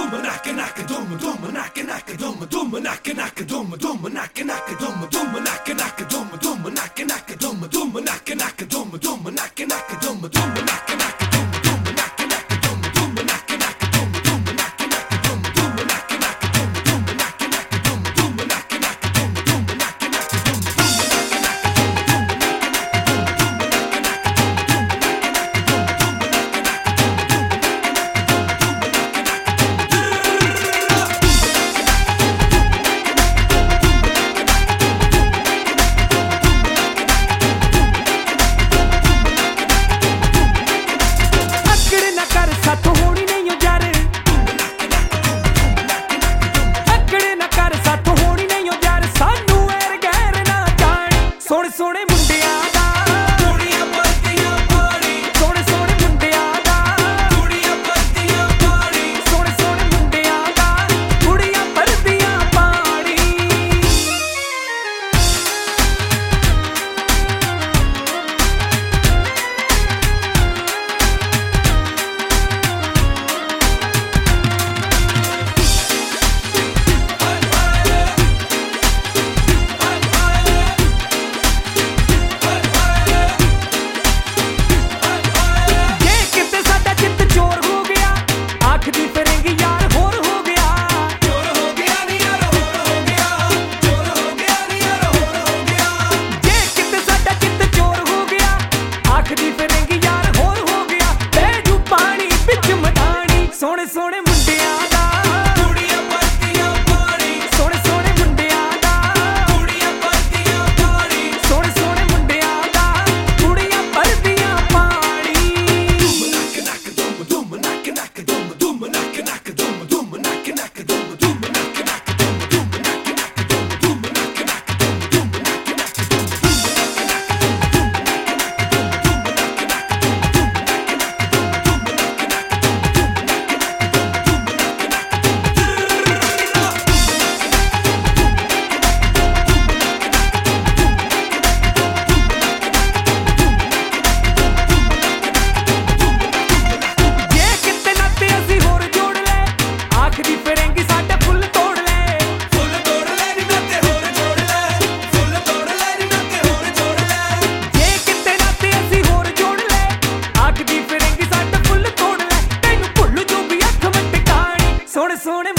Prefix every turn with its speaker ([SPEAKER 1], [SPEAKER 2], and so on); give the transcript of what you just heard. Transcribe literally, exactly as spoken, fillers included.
[SPEAKER 1] ਸੋਹਣੇ ਮੁੰਡਿਆਂ ਦਾ ਕੁੜੀਆਂ ਪਰਦੀਆਂ ਪਾਣੀ, ਸੋਹਣੇ ਸੋਹਣੇ ਮੁੰਡਿਆਂ ਦਾ ਕੁੜੀਆਂ ਪਰਦੀਆਂ ਪਾਣੀ, ਸੋਹਣੇ ਸੋਹਣੇ ਮੁੰਡਿਆਂ ਦਾ ਕੁੜੀਆਂ ਪਰਦੀਆਂ ਪਾਣੀ। ਸੋਹਣੇ ਸੋਹਣੇ ਮੁੰਡਿਆਂ ਦਾ ਕੁੜੀਆਂ ਪਰਦੀਆਂ ਪਾਣੀ, ਸੋਹਣੇ ਸੋਹਣੇ ਮੁੰਡਿਆਂ ਦਾ ਕੁੜੀਆਂ ਪਰਦੀਆਂ ਪਾਣੀ, ਸੋਹਣੇ ਸੋਹਣੇ ਮੁੰਡਿਆਂ ਦਾ ਕੁੜੀਆਂ ਪਰਦੀਆਂ ਪਾਣੀ। ਸੋਹਣੇ